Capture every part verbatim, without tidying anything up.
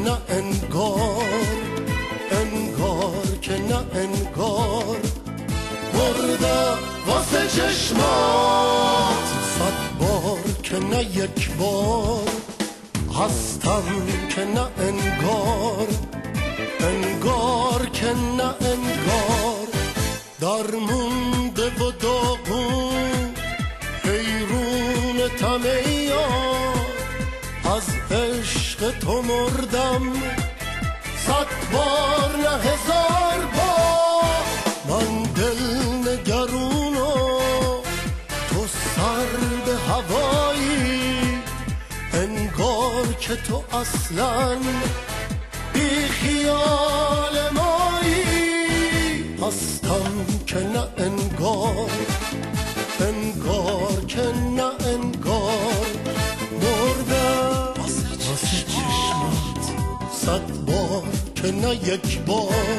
نه انگار، انگار که نه انگار. مرده واسه چشمات صد بار که نه یک بار. هستم که نه انگار، انگار که نه انگار. درمونده و داغون حیرون تمیار. از عشق تو مردم صد بار نه هزار بار. من دل نگرون و تو سر به هوایی. انگار که تو اصلا بی خیال مایی. هستم که نه انگار، انگار که نه انگار. مردم واسه چشمات صد بار که نه یک بار.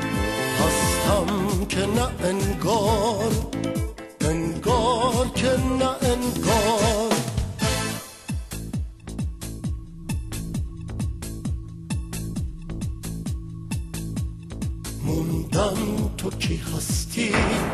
هستم که نه انگار، انگار که نه انگار. موندم تو کی هستی،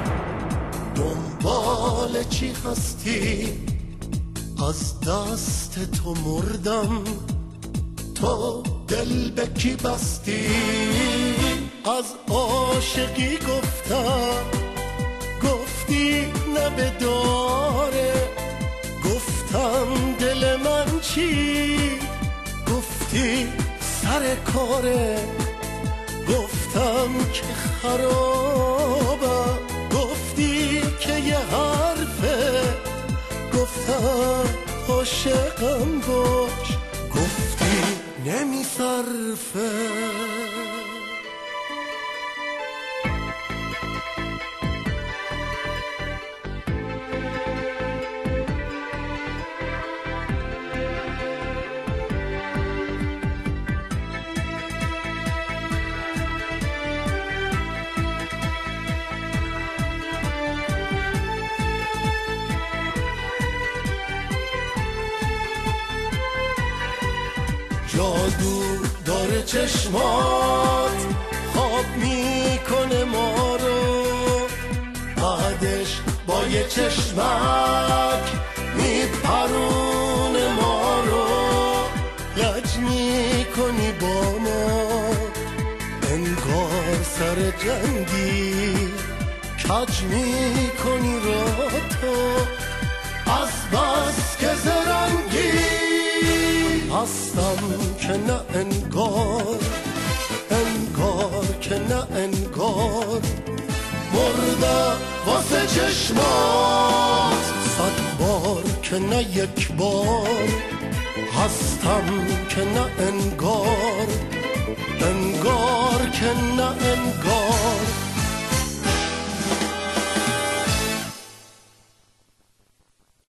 دنبال چی هستی. از دست تو مردم، تو دل به کی بستی. از عاشقی گفتم، گفتی نه بداره. گفتم دل من چی، گفتی سر کاره. گفتم که خرابم، گفتی که یه حرفه. گفتم عاشقم باش، گفتی نمیصرفه. جادو داره چشمات، خواب میکنه ما رو. بعدش با یه چشمک میپرونه ما رو. لج میکنی با ما، انگار سر جنگی. کج میکنی را تو، از بس که زرنگی. هستم که نه انگار، انگار که نه انگار. مرده واسه چشمات صد بار که نه یک بار. هستم که نه انگار، انگار که نه